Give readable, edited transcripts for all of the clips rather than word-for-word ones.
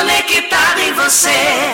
Conectado em você.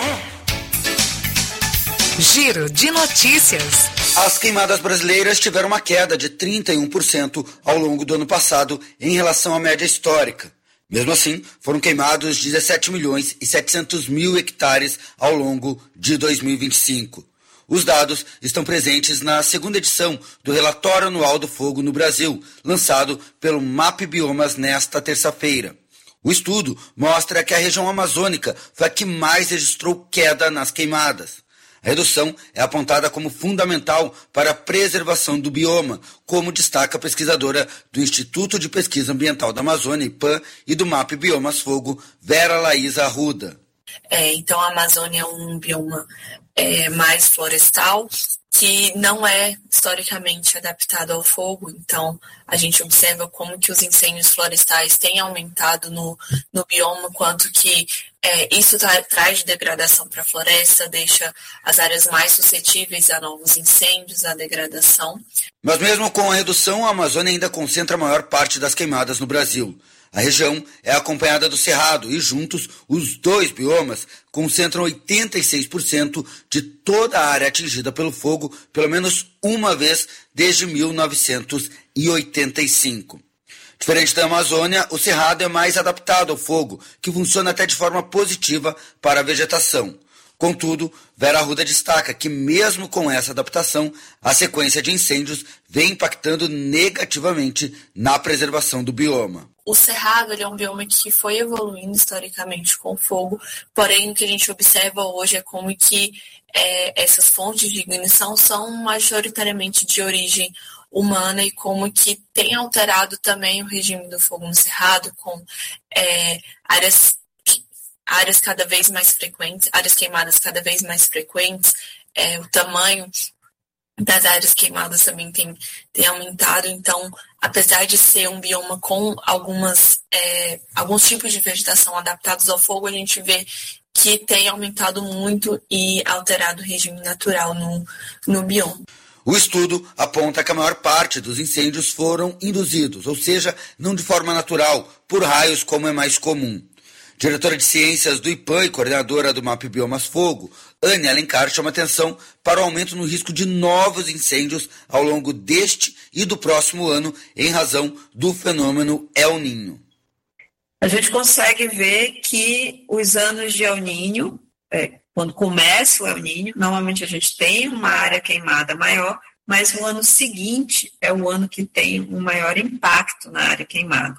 Giro de notícias. As queimadas brasileiras tiveram uma queda de 31% ao longo do ano passado em relação à média histórica. Mesmo assim, foram queimados 17 milhões e 700 mil hectares ao longo de 2025. Os dados estão presentes na segunda edição do Relatório Anual do Fogo no Brasil, lançado pelo MAP Biomas nesta terça-feira. O estudo mostra que a região amazônica foi a que mais registrou queda nas queimadas. A redução é apontada como fundamental para a preservação do bioma, como destaca a pesquisadora do Instituto de Pesquisa Ambiental da Amazônia, IPAM, e do MAP Biomas Fogo, Vera Laísa Arruda. Então, a Amazônia é um bioma mais florestal, que não é historicamente adaptado ao fogo. Então, a gente observa como que os incêndios florestais têm aumentado no bioma, quanto que isso traz degradação para a floresta, deixa as áreas mais suscetíveis a novos incêndios, a degradação. Mas mesmo com a redução, a Amazônia ainda concentra a maior parte das queimadas no Brasil. A região é acompanhada do Cerrado e juntos os dois biomas concentram 86% de toda a área atingida pelo fogo pelo menos uma vez desde 1985. Diferente da Amazônia, o Cerrado é mais adaptado ao fogo, que funciona até de forma positiva para a vegetação. Contudo, Vera Arruda destaca que mesmo com essa adaptação, a sequência de incêndios vem impactando negativamente na preservação do bioma. O Cerrado ele é um bioma que foi evoluindo historicamente com o fogo, porém o que a gente observa hoje é como que essas fontes de ignição são majoritariamente de origem humana e como que tem alterado também o regime do fogo no Cerrado, com áreas cada vez mais frequentes, áreas queimadas cada vez mais frequentes, o tamanho das áreas queimadas também tem aumentado. Então, apesar de ser um bioma com alguns tipos de vegetação adaptados ao fogo, a gente vê que tem aumentado muito e alterado o regime natural no bioma. O estudo aponta que a maior parte dos incêndios foram induzidos, ou seja, não de forma natural, por raios como é mais comum. Diretora de Ciências do IPAM e coordenadora do MAP Biomas Fogo, Anne Alencar chama atenção para o aumento no risco de novos incêndios ao longo deste e do próximo ano em razão do fenômeno El Niño. A gente consegue ver que os anos de El Niño, quando começa o El Niño, normalmente a gente tem uma área queimada maior, mas o ano seguinte é o ano que tem um maior impacto na área queimada.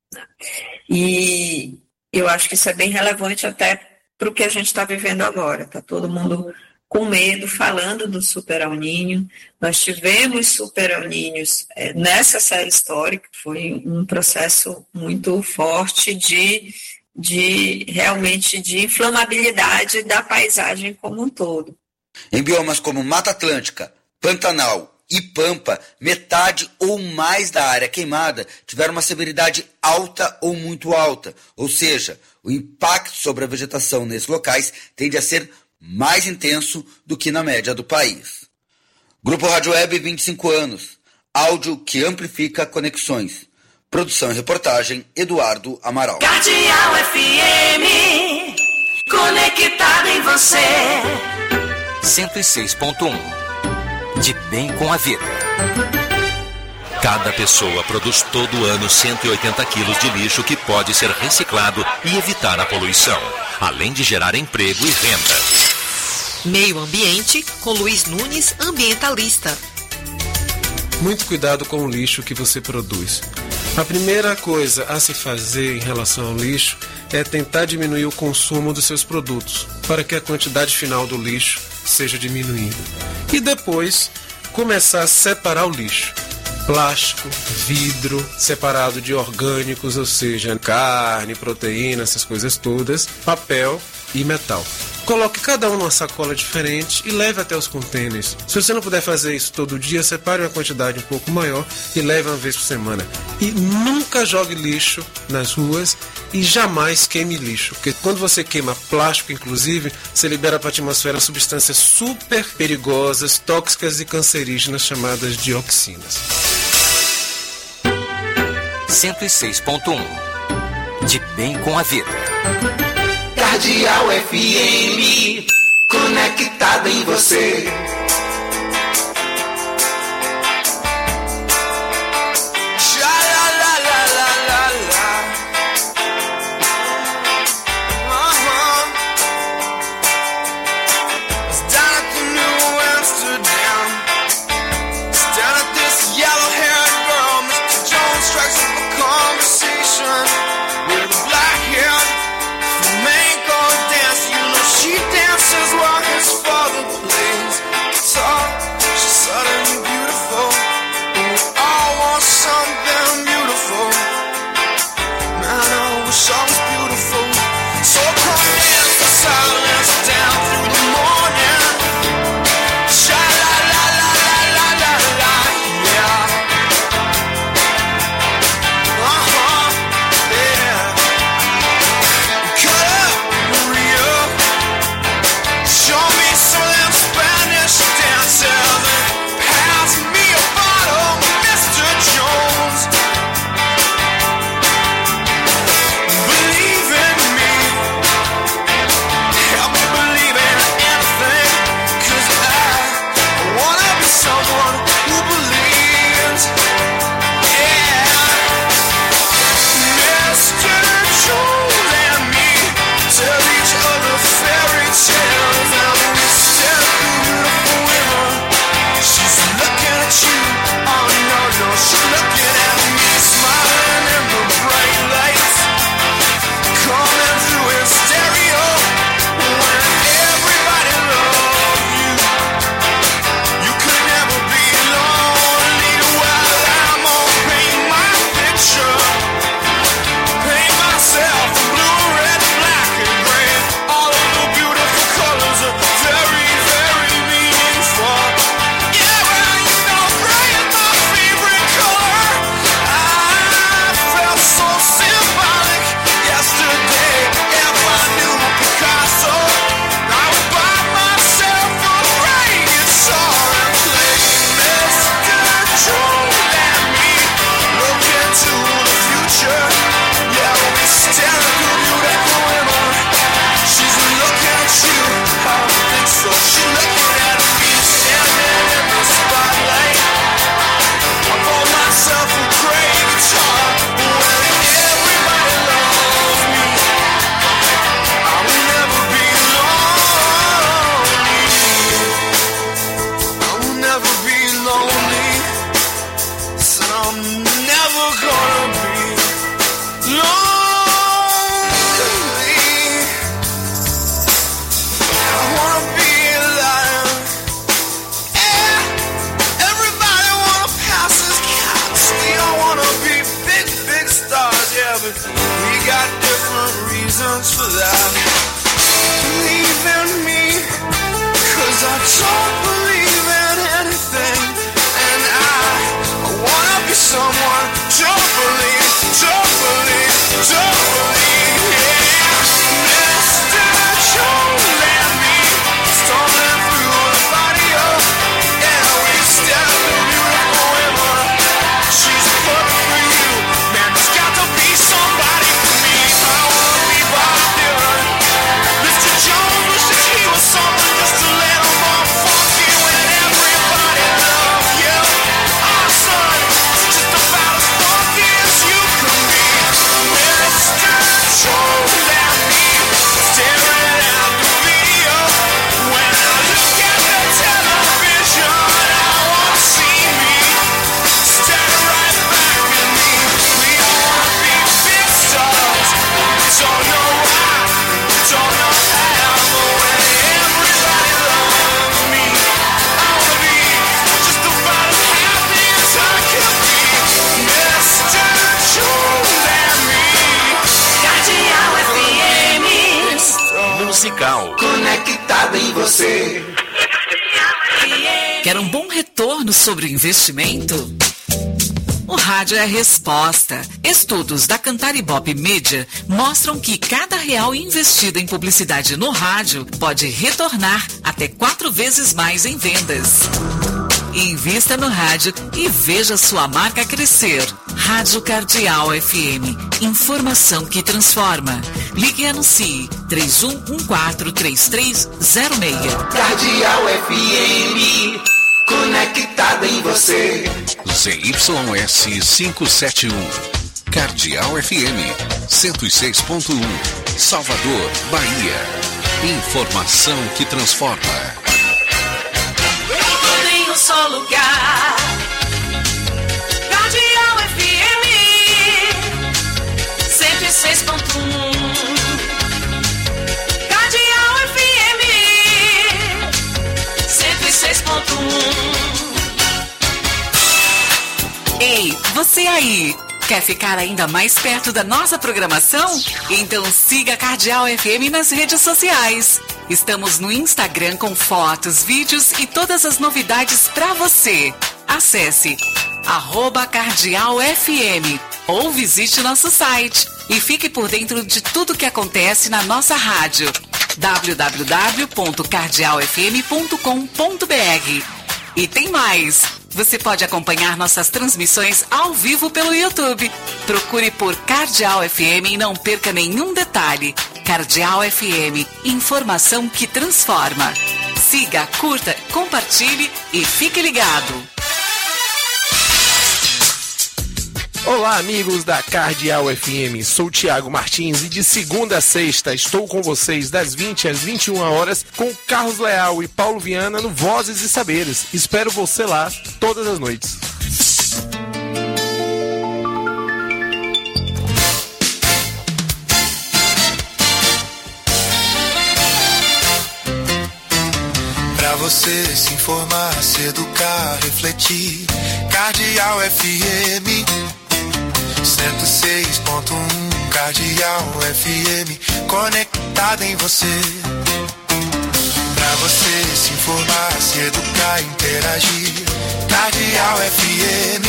E eu acho que isso é bem relevante até para o que a gente está vivendo agora. Está todo mundo com medo, falando do Super El Niño. Nós tivemos Super El Niños nessa série histórica, foi um processo muito forte realmente de inflamabilidade da paisagem como um todo. Em biomas como Mata Atlântica, Pantanal e Pampa, metade ou mais da área queimada tiveram uma severidade alta ou muito alta, ou seja, o impacto sobre a vegetação nesses locais tende a ser mais intenso do que na média do país. Grupo Rádio Web, 25 anos. Áudio que amplifica conexões. Produção e reportagem, Eduardo Amaral. Cardeal FM, conectado em você. 106.1. De bem com a vida. Cada pessoa produz todo ano 180 quilos de lixo que pode ser reciclado e evitar a poluição, além de gerar emprego e renda. Meio Ambiente, com Luiz Nunes, ambientalista. Muito cuidado com o lixo que você produz. A primeira coisa a se fazer em relação ao lixo é tentar diminuir o consumo dos seus produtos, para que a quantidade final do lixo seja diminuída. E depois, começar a separar o lixo. Plástico, vidro, separado de orgânicos, ou seja, carne, proteína, essas coisas todas, papel e metal. Coloque cada um numa sacola diferente e leve até os contêineres. Se você não puder fazer isso todo dia, separe uma quantidade um pouco maior e leve uma vez por semana. E nunca jogue lixo nas ruas e jamais queime lixo. Porque quando você queima plástico, inclusive, você libera para a atmosfera substâncias super perigosas, tóxicas e cancerígenas chamadas dioxinas. 106.1. De bem com a vida. Cardeal FM, conectado em você. Conectado em você. Quer um bom retorno sobre o investimento? O rádio é a resposta. Estudos da Cantar Ibope Media mostram que cada real investido em publicidade no rádio pode retornar até 4 vezes mais em vendas. Invista no rádio e veja sua marca crescer. Rádio Cardeal FM. Informação que transforma. Ligue e anuncie 31143306. Cardeal FM, conectada em você. ZYS 571. Cardeal FM 106.1. Salvador, Bahia. Informação que transforma. Tudo em um só lugar. Cardeal FM 106.1. Cardeal FM 106.1. Ei, você aí! Quer ficar ainda mais perto da nossa programação? Então siga a Cardeal FM nas redes sociais. Estamos no Instagram com fotos, vídeos e todas as novidades para você. Acesse @CardealFM ou visite nosso site e fique por dentro de tudo que acontece na nossa rádio. www.cardealfm.com.br. E tem mais! Você pode acompanhar nossas transmissões ao vivo pelo YouTube. Procure por Cardeal FM e não perca nenhum detalhe. Cardeal FM, informação que transforma. Siga, curta, compartilhe e fique ligado. Olá, amigos da Cardeal FM, sou o Thiago Martins e de segunda a sexta estou com vocês das 20 às 21 horas com Carlos Leal e Paulo Viana no Vozes e Saberes. Espero você lá todas as noites. Pra você se informar, se educar, refletir, Cardeal FM 106.1, Cardeal FM, conectada em você. Pra você se informar, se educar, interagir, Cardeal FM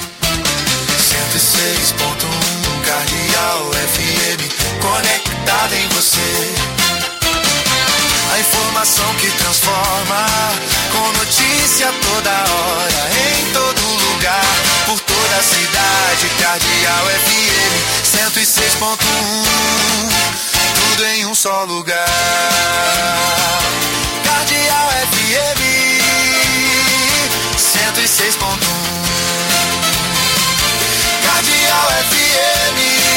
106.1, Cardeal FM, conectada em você. A informação que transforma, com notícia toda hora, em todo lugar, por toda a cidade. Cardeal FM 106.1, tudo em um só lugar. Cardeal FM 106.1, Cardeal FM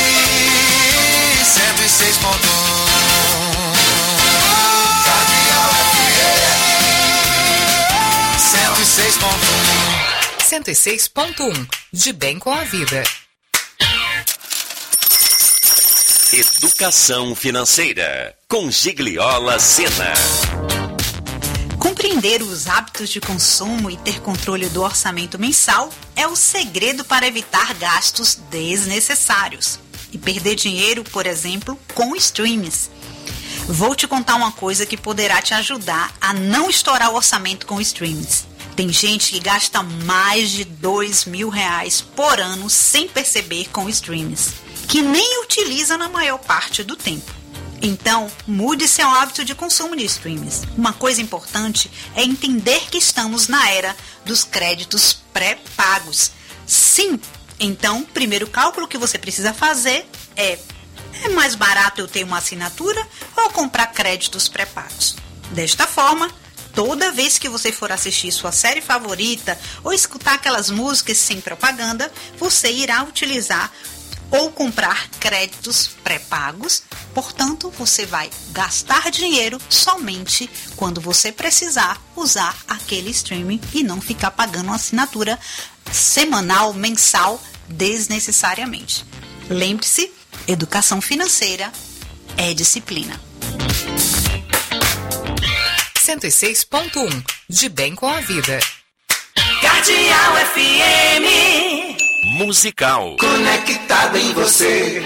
106.1. 106.1, de bem com a vida. Educação financeira, com Gigliola Sena. Compreender os hábitos de consumo e ter controle do orçamento mensal é o segredo para evitar gastos desnecessários e perder dinheiro, por exemplo, com streams. Vou te contar uma coisa que poderá te ajudar a não estourar o orçamento com streams. Tem gente que gasta mais de R$2.000 por ano sem perceber com streams, que nem utiliza na maior parte do tempo. Então, mude seu hábito de consumo de streams. Uma coisa importante é entender que estamos na era dos créditos pré-pagos. Sim, então, o primeiro cálculo que você precisa fazer é mais barato eu ter uma assinatura ou comprar créditos pré-pagos? Desta forma, toda vez que você for assistir sua série favorita ou escutar aquelas músicas sem propaganda, você irá utilizar ou comprar créditos pré-pagos. Portanto, você vai gastar dinheiro somente quando você precisar usar aquele streaming e não ficar pagando uma assinatura semanal, mensal, desnecessariamente. Lembre-se, educação financeira é disciplina. 106.1, de bem com a vida. Cardeal FM, Musical, conectada em você.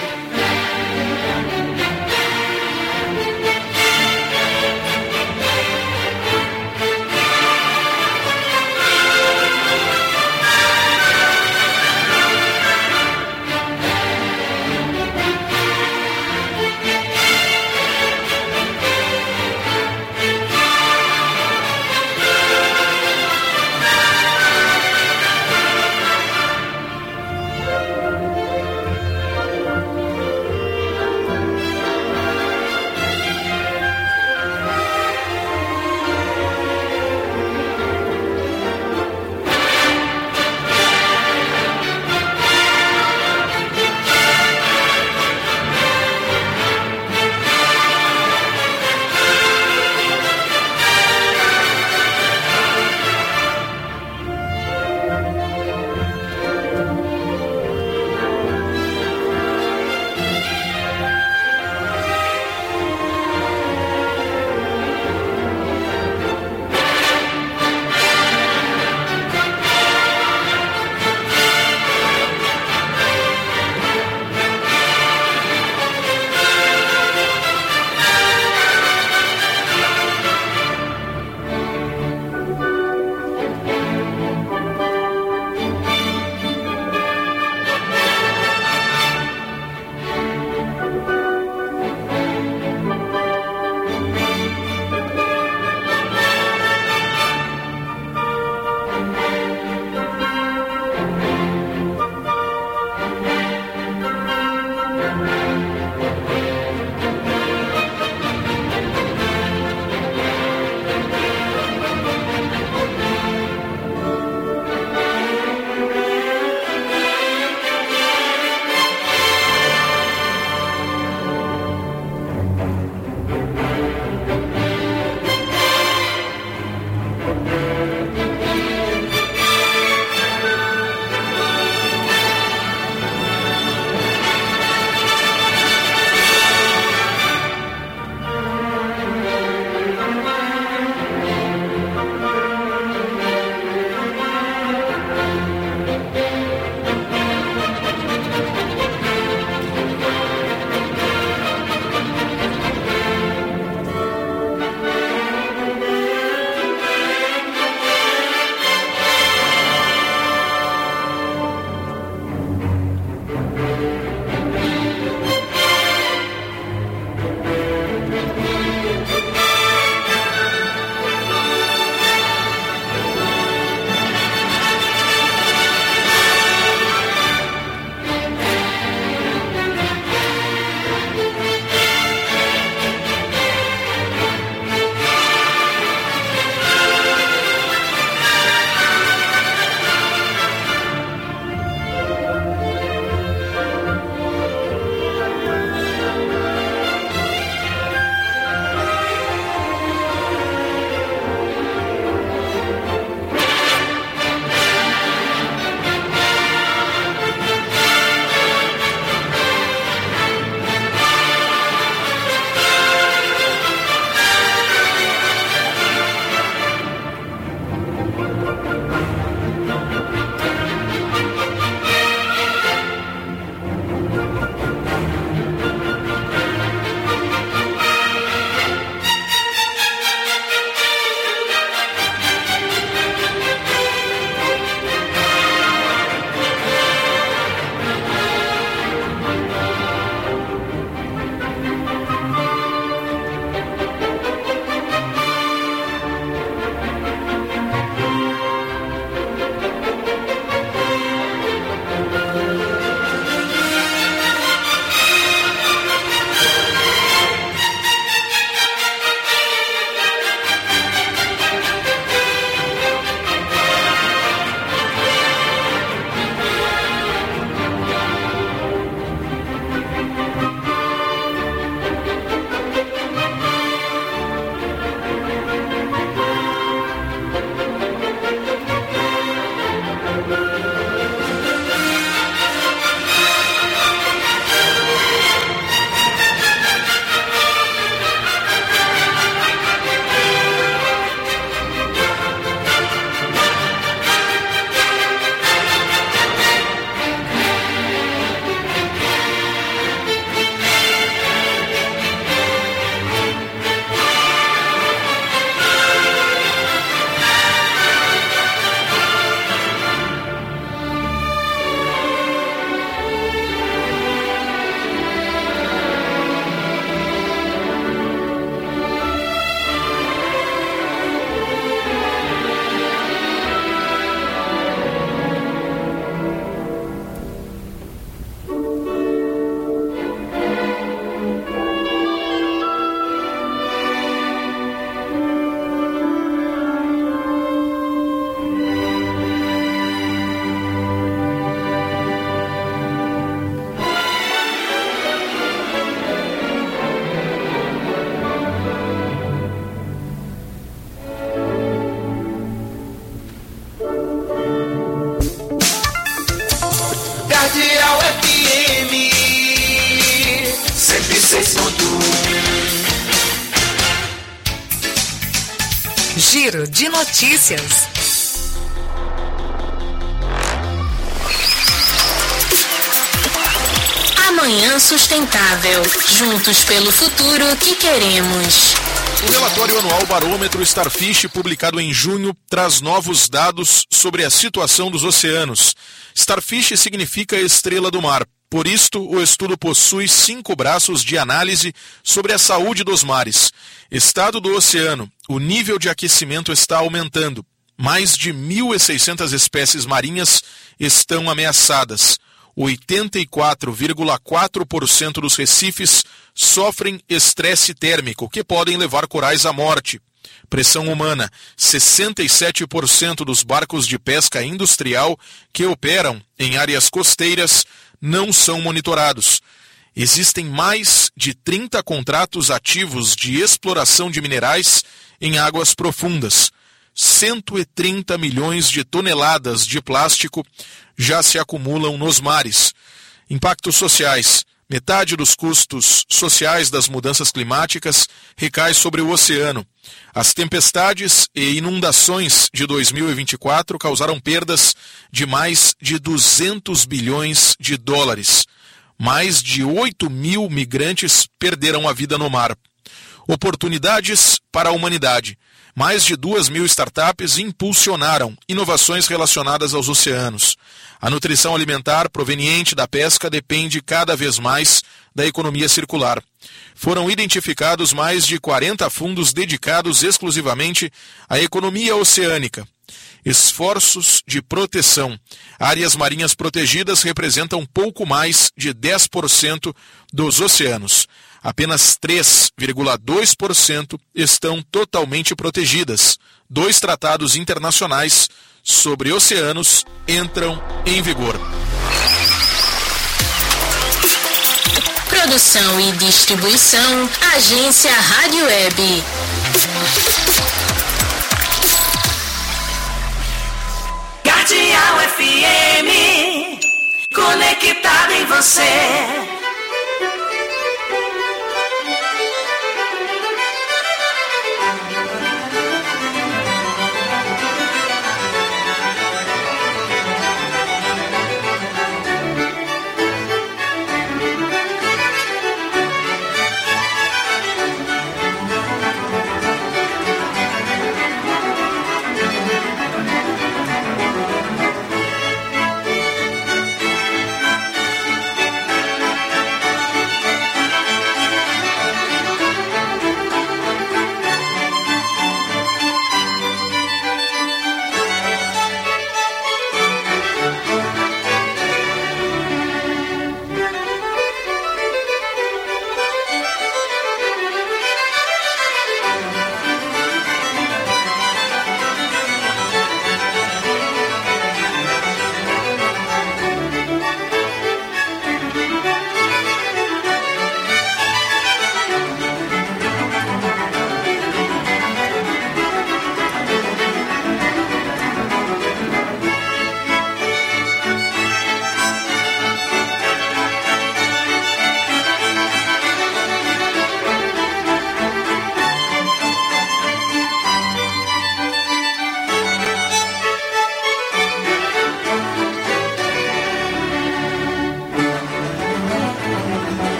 Giro de Notícias. Amanhã Sustentável. Juntos pelo futuro que queremos. O relatório anual Barômetro Starfish, publicado em junho, traz novos dados sobre a situação dos oceanos. Starfish significa estrela do mar. Por isto, o estudo possui 5 braços de análise sobre a saúde dos mares. Estado do oceano. O nível de aquecimento está aumentando. Mais de 1.600 espécies marinhas estão ameaçadas. 84,4% dos recifes sofrem estresse térmico, que podem levar corais à morte. Pressão humana. 67% dos barcos de pesca industrial que operam em áreas costeiras não são monitorados. Existem mais de 30 contratos ativos de exploração de minerais em águas profundas. 130 milhões de toneladas de plástico já se acumulam nos mares. Impactos sociais. Metade dos custos sociais das mudanças climáticas recai sobre o oceano. As tempestades e inundações de 2024 causaram perdas de mais de 200 bilhões de dólares. Mais de 8 mil migrantes perderam a vida no mar. Oportunidades para a humanidade. Mais de 2.000 startups impulsionaram inovações relacionadas aos oceanos. A nutrição alimentar proveniente da pesca depende cada vez mais da economia circular. Foram identificados mais de 40 fundos dedicados exclusivamente à economia oceânica. Esforços de proteção. Áreas marinhas protegidas representam pouco mais de 10% dos oceanos. Apenas 3,2% estão totalmente protegidas. 2 tratados internacionais sobre oceanos entram em vigor. Produção e distribuição, Agência Rádio Web. Cardeal FM, conectado em você.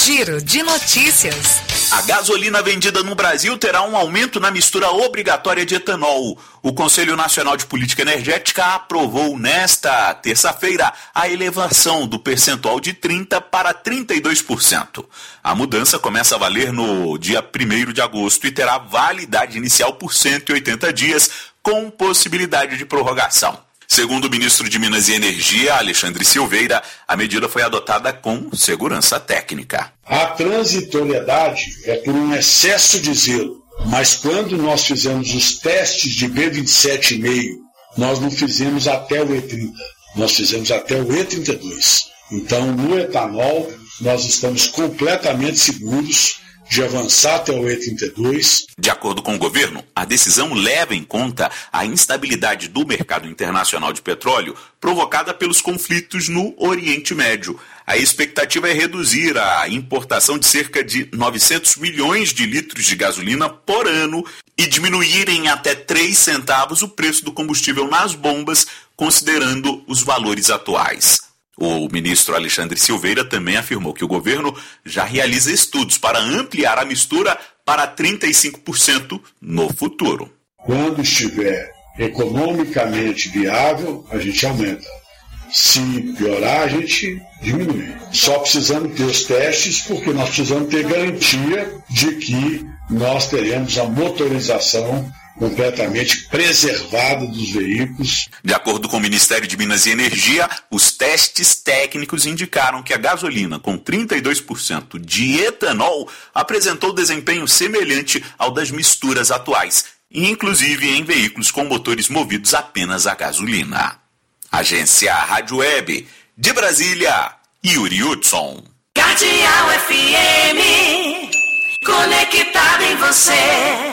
Giro de notícias. A gasolina vendida no Brasil terá um aumento na mistura obrigatória de etanol. O Conselho Nacional de Política Energética aprovou nesta terça-feira a elevação do percentual de 30% para 32%. A mudança começa a valer no dia 1º de agosto e terá validade inicial por 180 dias, com possibilidade de prorrogação. Segundo o ministro de Minas e Energia, Alexandre Silveira, a medida foi adotada com segurança técnica. A transitoriedade é por um excesso de zelo, mas quando nós fizemos os testes de B27,5, nós não fizemos até o E30, nós fizemos até o E32. Então, no etanol, nós estamos completamente seguros de avançar até o E32. De acordo com o governo, a decisão leva em conta a instabilidade do mercado internacional de petróleo provocada pelos conflitos no Oriente Médio. A expectativa é reduzir a importação de cerca de 900 milhões de litros de gasolina por ano e diminuir em até 3 centavos o preço do combustível nas bombas, considerando os valores atuais. O ministro Alexandre Silveira também afirmou que o governo já realiza estudos para ampliar a mistura para 35% no futuro. Quando estiver economicamente viável, a gente aumenta. Se piorar, a gente diminui. Só precisamos ter os testes, porque nós precisamos ter garantia de que nós teremos a motorização completamente preservada dos veículos. De acordo com o Ministério de Minas e Energia, os testes técnicos indicaram que a gasolina com 32% de etanol apresentou desempenho semelhante ao das misturas atuais, inclusive em veículos com motores movidos apenas a gasolina. Agência Rádio Web, de Brasília, Yuri Hudson. Cardeal FM, conectado em você.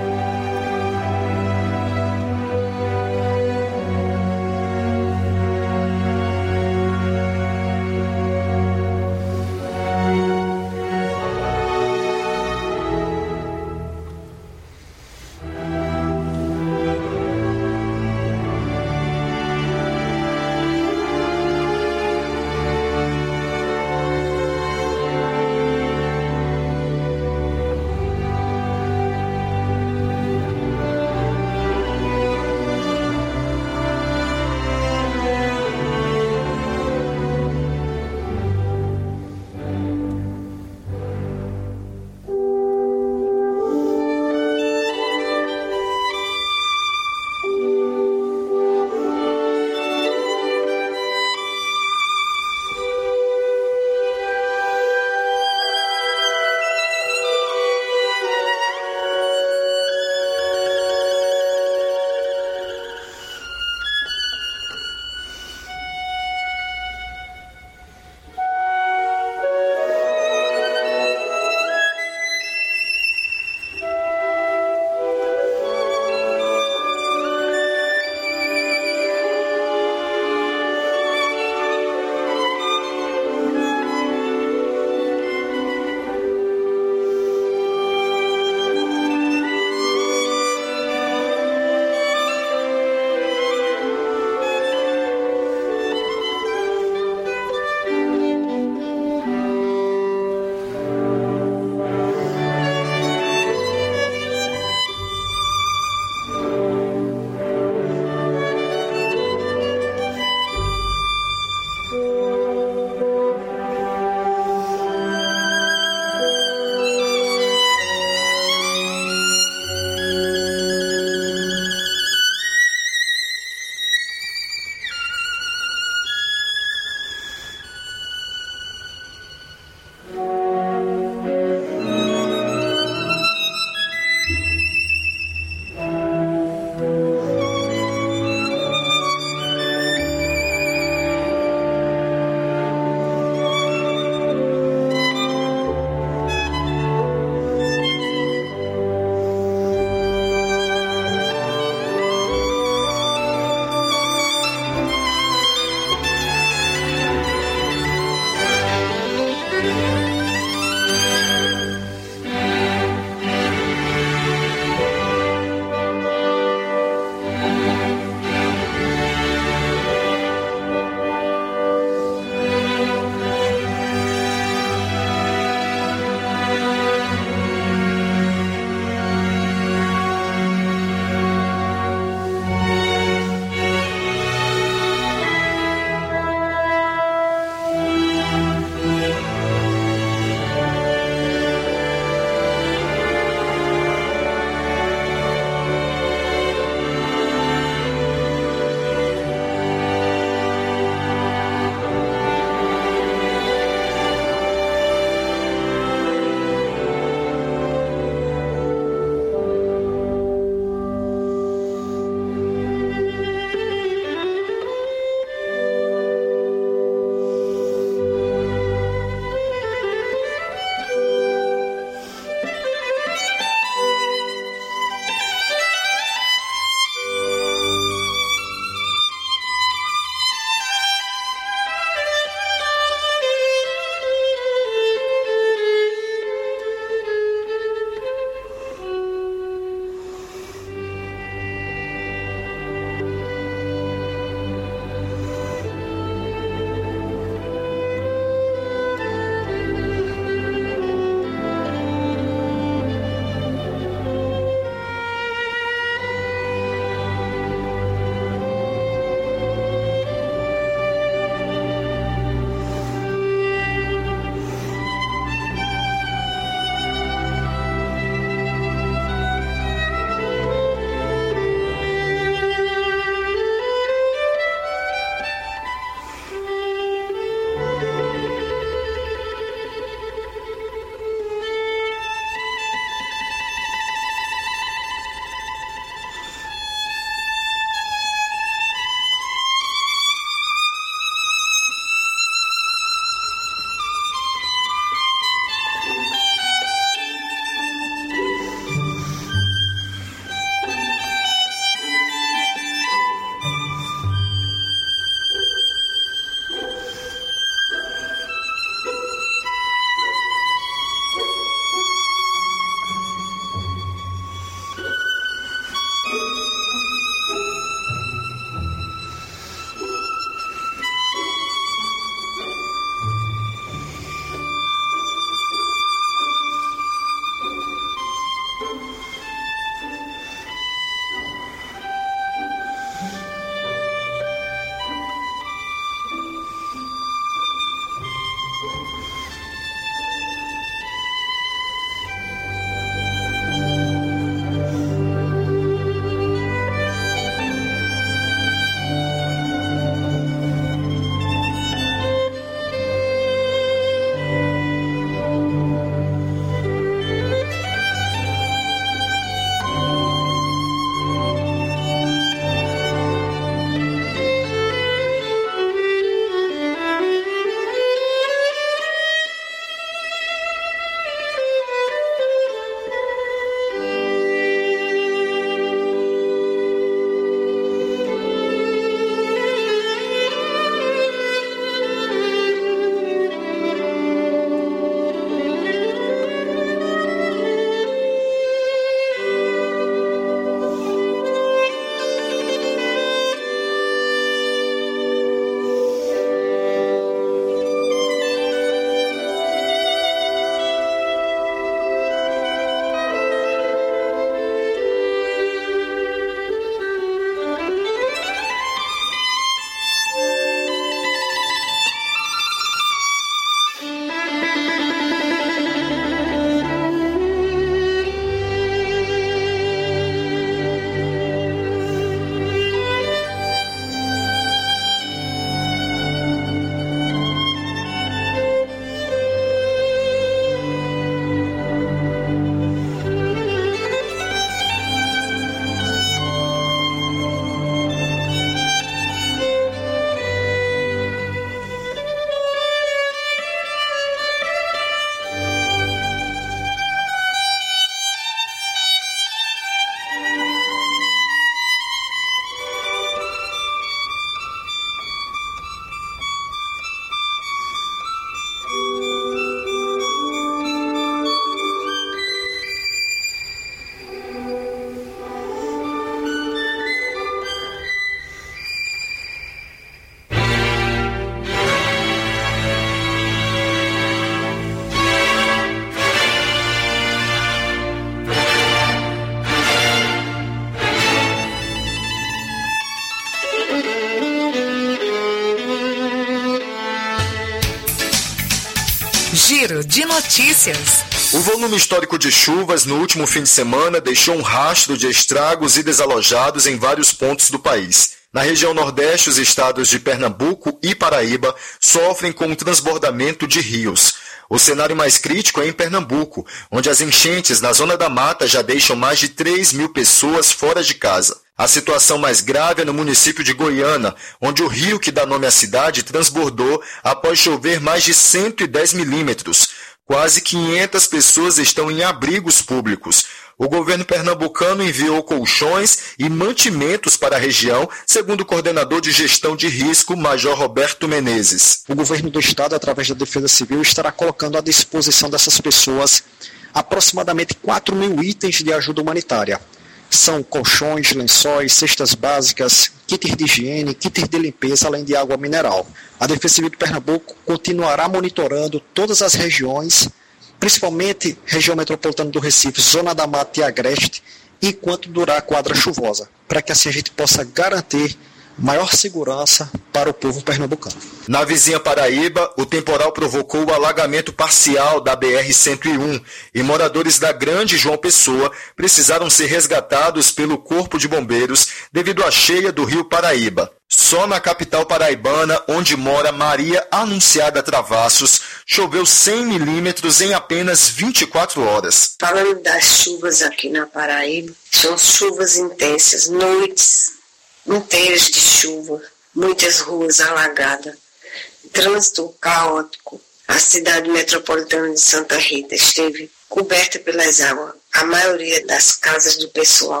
Giro de notícias. O volume histórico de chuvas no último fim de semana deixou um rastro de estragos e desalojados em vários pontos do país. Na região Nordeste, os estados de Pernambuco e Paraíba sofrem com o transbordamento de rios. O cenário mais crítico é em Pernambuco, onde as enchentes na Zona da Mata já deixam mais de 3 mil pessoas fora de casa. A situação mais grave é no município de Goiânia, onde o rio que dá nome à cidade transbordou após chover mais de 110 milímetros. Quase 500 pessoas estão em abrigos públicos. O governo pernambucano enviou colchões e mantimentos para a região, segundo o coordenador de gestão de risco, Major Roberto Menezes. O governo do estado, através da Defesa Civil, estará colocando à disposição dessas pessoas aproximadamente 4 mil itens de ajuda humanitária. São colchões, lençóis, cestas básicas, kits de higiene, kits de limpeza, além de água mineral. A Defesa Civil de Pernambuco continuará monitorando todas as regiões, principalmente região metropolitana do Recife, Zona da Mata e Agreste, enquanto durar a quadra chuvosa, para que assim a gente possa garantir maior segurança para o povo pernambucano. Na vizinha Paraíba, o temporal provocou o alagamento parcial da BR-101 e moradores da Grande João Pessoa precisaram ser resgatados pelo Corpo de Bombeiros devido à cheia do rio Paraíba. Só na capital paraibana, onde mora Maria Anunciada Travassos, choveu 100 milímetros em apenas 24 horas. Falando das chuvas aqui na Paraíba, são chuvas intensas, noites inteiras de chuva, muitas ruas alagadas, trânsito caótico. A cidade metropolitana de Santa Rita esteve coberta pelas águas. A maioria das casas do pessoal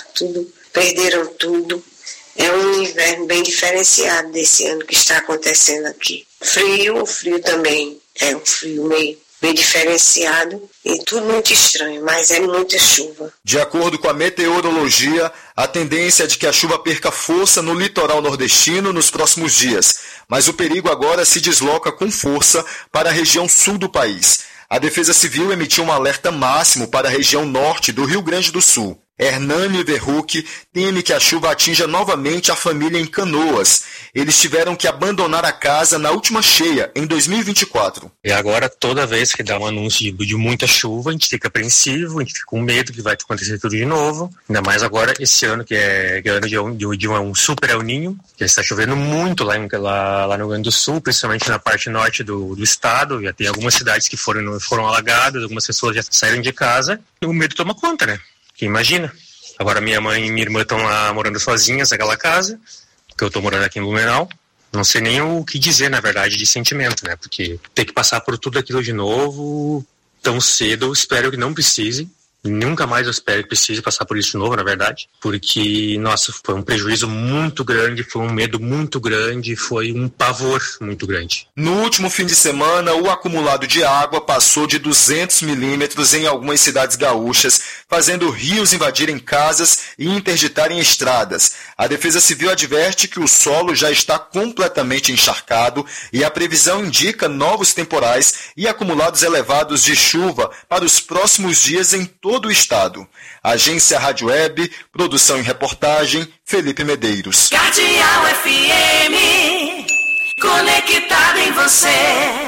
perderam tudo. É um inverno bem diferenciado desse ano que está acontecendo aqui. O frio também é um frio meio diferenciado e tudo muito estranho, mas é muita chuva. De acordo com a meteorologia, a tendência é de que a chuva perca força no litoral nordestino nos próximos dias, mas o perigo agora se desloca com força para a região sul do país. A Defesa Civil emitiu um alerta máximo para a região norte do Rio Grande do Sul. Hernani Verruc teme que a chuva atinja novamente a família em Canoas. Eles tiveram que abandonar a casa na última cheia, em 2024. E agora, toda vez que dá um anúncio de muita chuva, a gente fica apreensivo, a gente fica com medo que vai acontecer tudo de novo. Ainda mais agora, esse ano, que é ano de um super El Niño, que está chovendo muito lá no Rio Grande do Sul, principalmente na parte norte do estado. Já tem algumas cidades que foram alagadas, algumas pessoas já saíram de casa. E o medo toma conta, né? Que imagina. Agora minha mãe e minha irmã estão lá morando sozinhas naquela casa, que eu estou morando aqui em Blumenau. Não sei nem o que dizer, na verdade, de sentimento, né? Porque ter que passar por tudo aquilo de novo tão cedo, eu espero que não precise. Nunca mais eu espero que precise passar por isso de novo, na verdade. Porque, nossa, foi um prejuízo muito grande, foi um medo muito grande, foi um pavor muito grande. No último fim de semana, o acumulado de água passou de 200 milímetros em algumas cidades gaúchas, fazendo rios invadirem casas e interditarem estradas. A Defesa Civil adverte que o solo já está completamente encharcado e a previsão indica novos temporais e acumulados elevados de chuva para os próximos dias em todo o estado. Agência Rádio Web, produção e reportagem, Felipe Medeiros. Cardeal FM, conectado em você.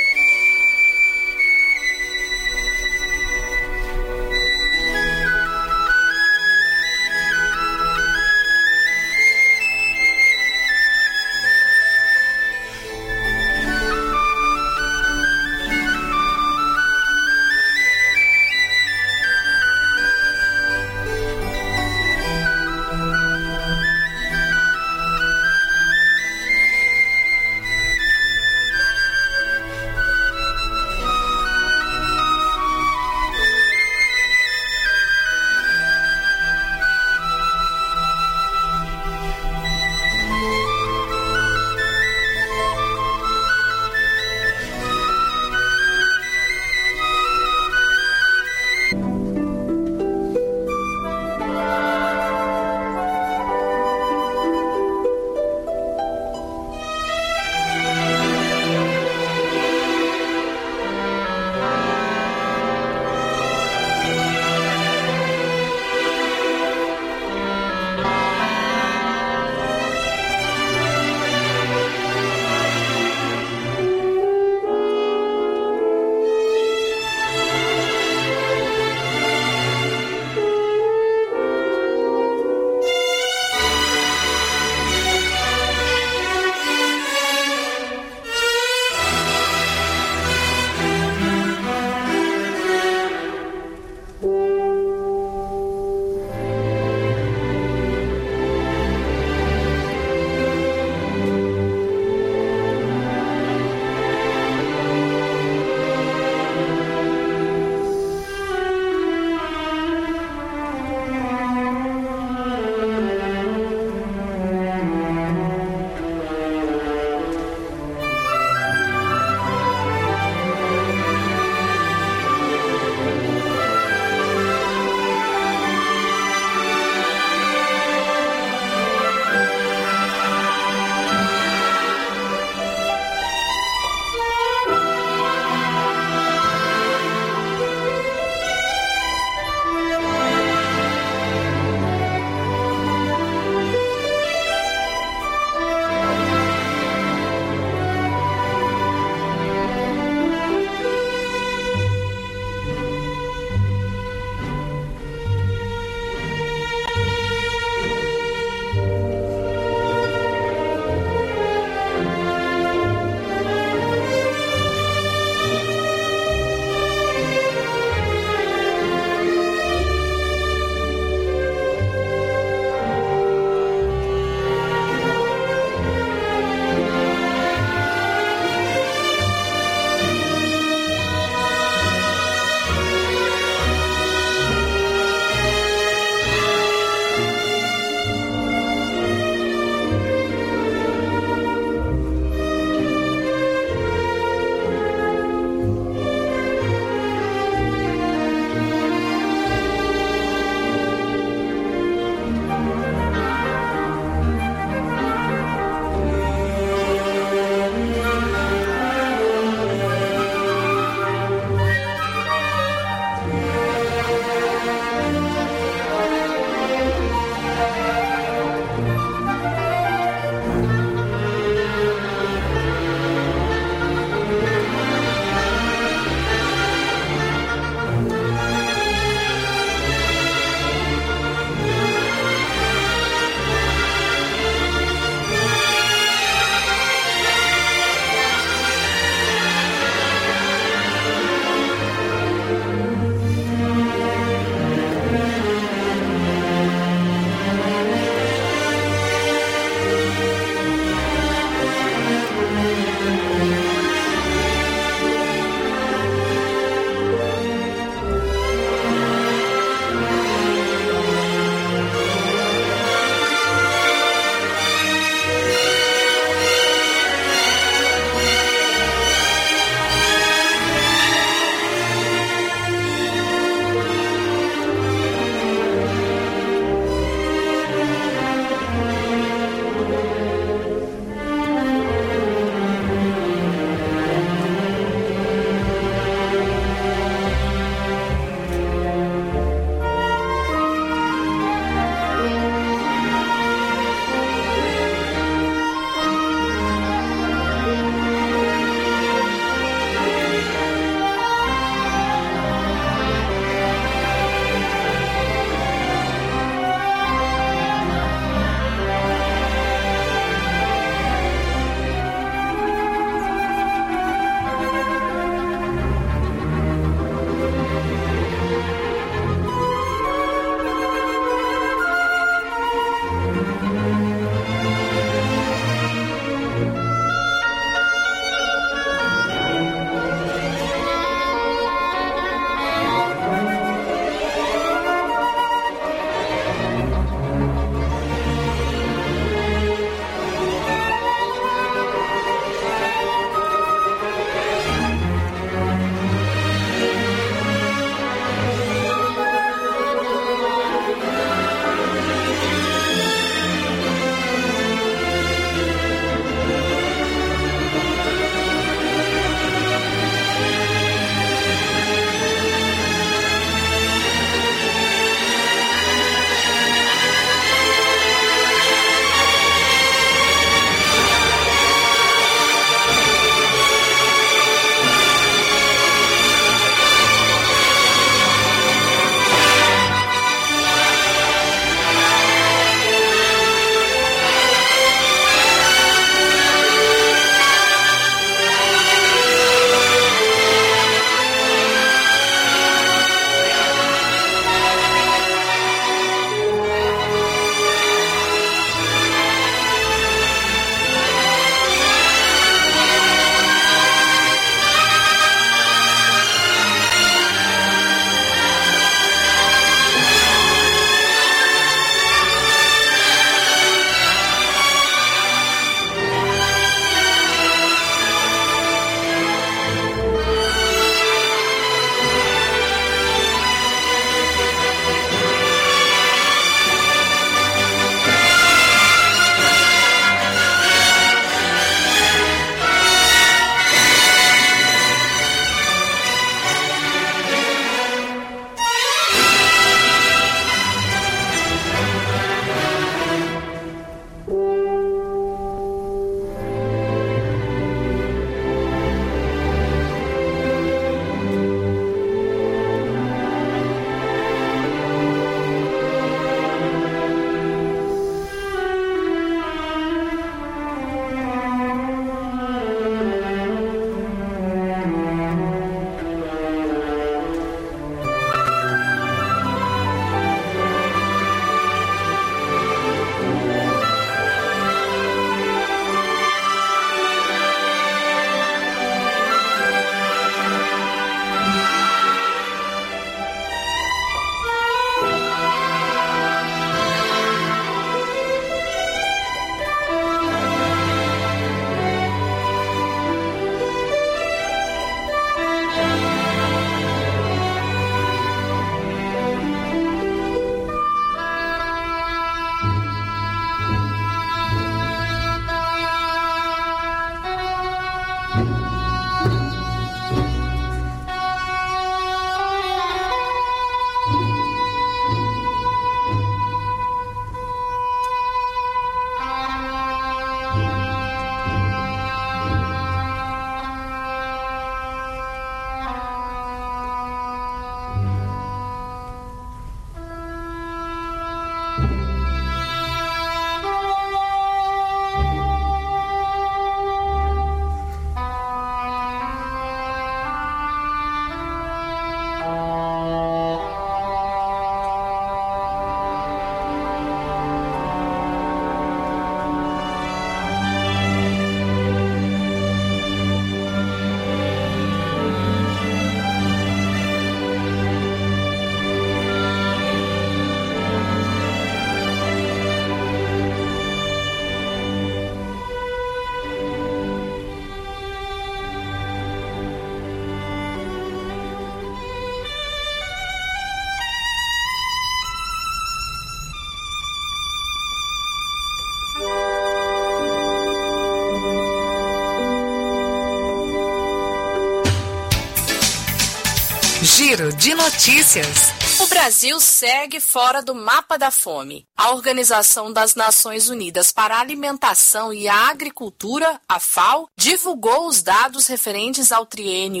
Giro de notícias. O Brasil segue fora do mapa da fome. A Organização das Nações Unidas para a Alimentação e a Agricultura, a FAO, divulgou os dados referentes ao triênio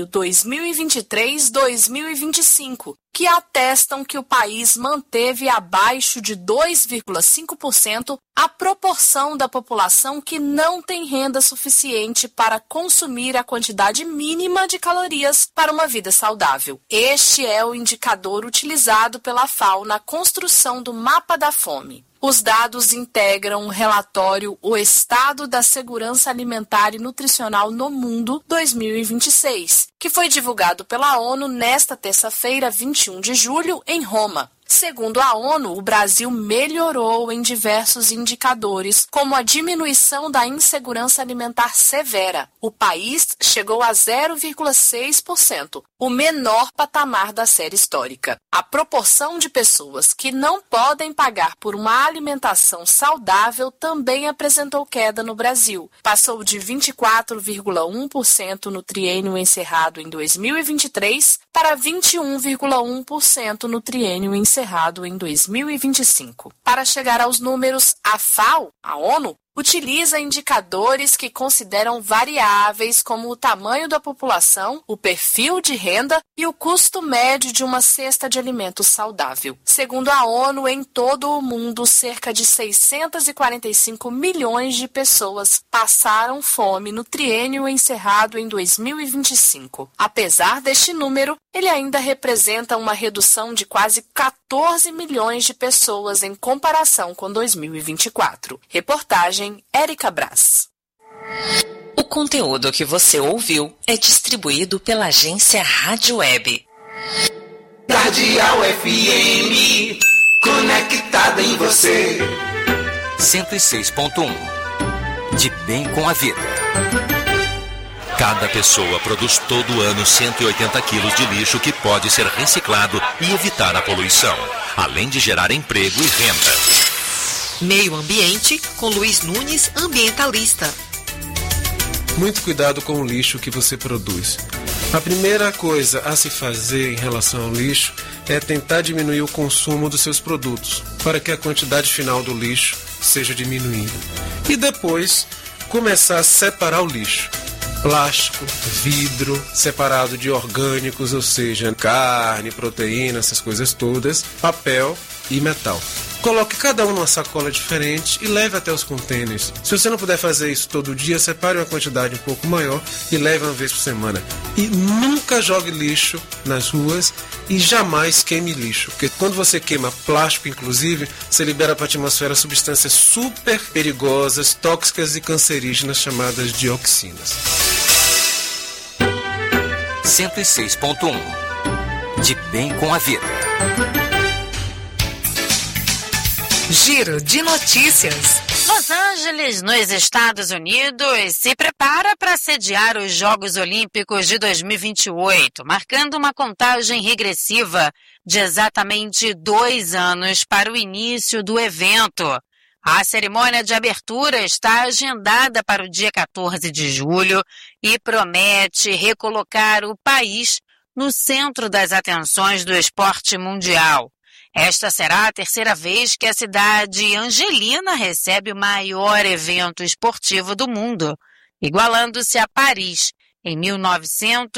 2023-2025, que atestam que o país manteve abaixo de 2,5% a proporção da população que não tem renda suficiente para consumir a quantidade mínima de calorias para uma vida saudável. Este é o indicador utilizado pela FAO na construção do mapa da fome. Os dados integram o relatório O Estado da Segurança Alimentar e Nutricional no Mundo 2026, que foi divulgado pela ONU nesta terça-feira, 21 de julho, em Roma. Segundo a ONU, o Brasil melhorou em diversos indicadores, como a diminuição da insegurança alimentar severa. O país chegou a 0,6%, o menor patamar da série histórica. A proporção de pessoas que não podem pagar por uma alimentação saudável também apresentou queda no Brasil. Passou de 24,1% no triênio encerrado em 2023 para 21,1% no triênio encerrado em 2025. Para chegar aos números, a FAO, a ONU, utiliza indicadores que consideram variáveis como o tamanho da população, o perfil de renda e o custo médio de uma cesta de alimentos saudável. Segundo a ONU, em todo o mundo, cerca de 645 milhões de pessoas passaram fome no triênio encerrado em 2025. Apesar deste número, ele ainda representa uma redução de quase 14 milhões de pessoas em comparação com 2024. Reportagem Érica Brás. O conteúdo que você ouviu é distribuído pela agência Rádio Web. Cardeal FM, conectada em você. 106.1. De bem com a vida. Cada pessoa produz todo ano 180 quilos de lixo que pode ser reciclado e evitar a poluição, além de gerar emprego e renda. Meio Ambiente, com Luiz Nunes, ambientalista. Muito cuidado com o lixo que você produz. A primeira coisa a se fazer em relação ao lixo é tentar diminuir o consumo dos seus produtos, para que a quantidade final do lixo seja diminuída. E depois, começar a separar o lixo. Plástico, vidro, separado de orgânicos, ou seja, carne, proteína, essas coisas todas, papel e metal. Coloque cada um numa sacola diferente e leve até os contêineres. Se você não puder fazer isso todo dia, separe uma quantidade um pouco maior e leve uma vez por semana. E nunca jogue lixo nas ruas e jamais queime lixo. Porque quando você queima plástico, inclusive, você libera para a atmosfera substâncias super perigosas, tóxicas e cancerígenas chamadas dioxinas. 106.1. De bem com a vida. Giro de notícias. Los Angeles, nos Estados Unidos, se prepara para sediar os Jogos Olímpicos de 2028, marcando uma contagem regressiva de exatamente 2 anos para o início do evento. A cerimônia de abertura está agendada para o dia 14 de julho e promete recolocar o país no centro das atenções do esporte mundial. Esta será a terceira vez que a cidade angelina recebe o maior evento esportivo do mundo, igualando-se a Paris, em 1900.